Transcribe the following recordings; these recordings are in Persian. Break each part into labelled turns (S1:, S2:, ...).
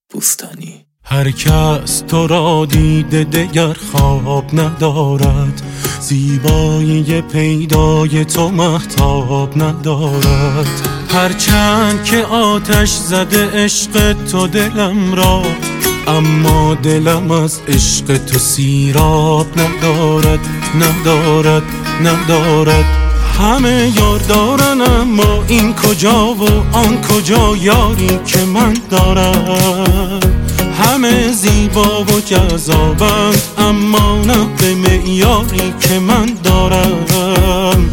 S1: بوستانی.
S2: هر کس تو را دیده دگر خواب ندارد، زیبایی پیدای تو مهتاب ندارد. هرچند که آتش زده عشق تو دلم را، اما دلم از عشق تو سیراب ندارد. همه یار دارن اما این کجا و آن کجا، یاری که من دارم. همه زیبا و جذابند اما نه به معیاری که من دارم.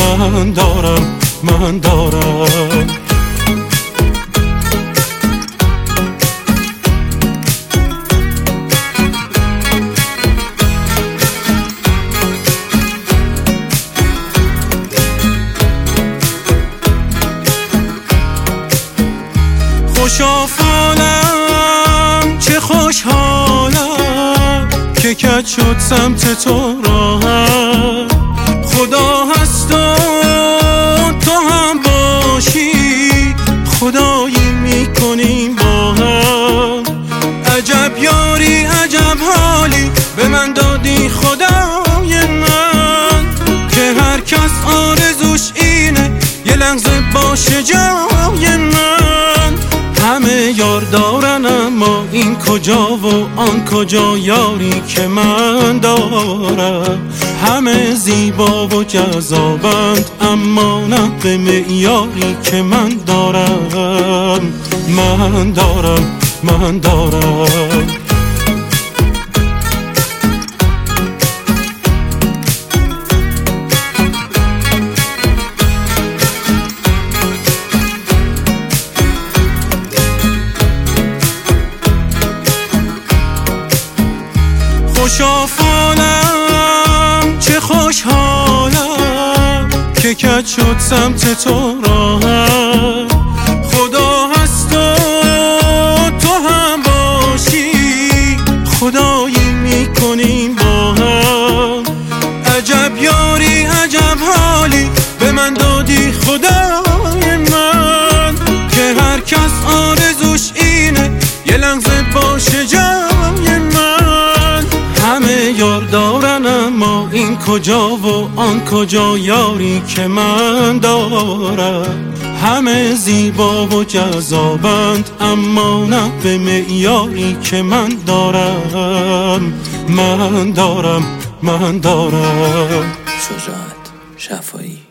S2: خوشافالم چه خوشحالم که کج شد سمت تو راهم. خدا هست و تو هم باشی، خدایی میکنیم با هم. عجب یاری عجب حالی به من دادی خدای من، که هر کس آرزوش اینه یه لحظه باشه جای من. همه یار دارن اما این کجا و آن کجا، یاری که من دارم. همه زیبا و جذابند اما نه به معیاری که من دارم. خوشافالم چه خوشحالم که کج شد سمت تو راهم. خدا هست و تو هم باشی، خدایی میکنیم با هم. عجب یاری عجب حالی به من دادی خدای من، که هر کس آرزوش اینه یه لحظه باشه جای من. همه یار دارن اما این کجا و آن کجا، یاری که من دارم. همه زیبا و جذابند اما نه به معیاری که من دارم.
S1: شجاعت شفایی.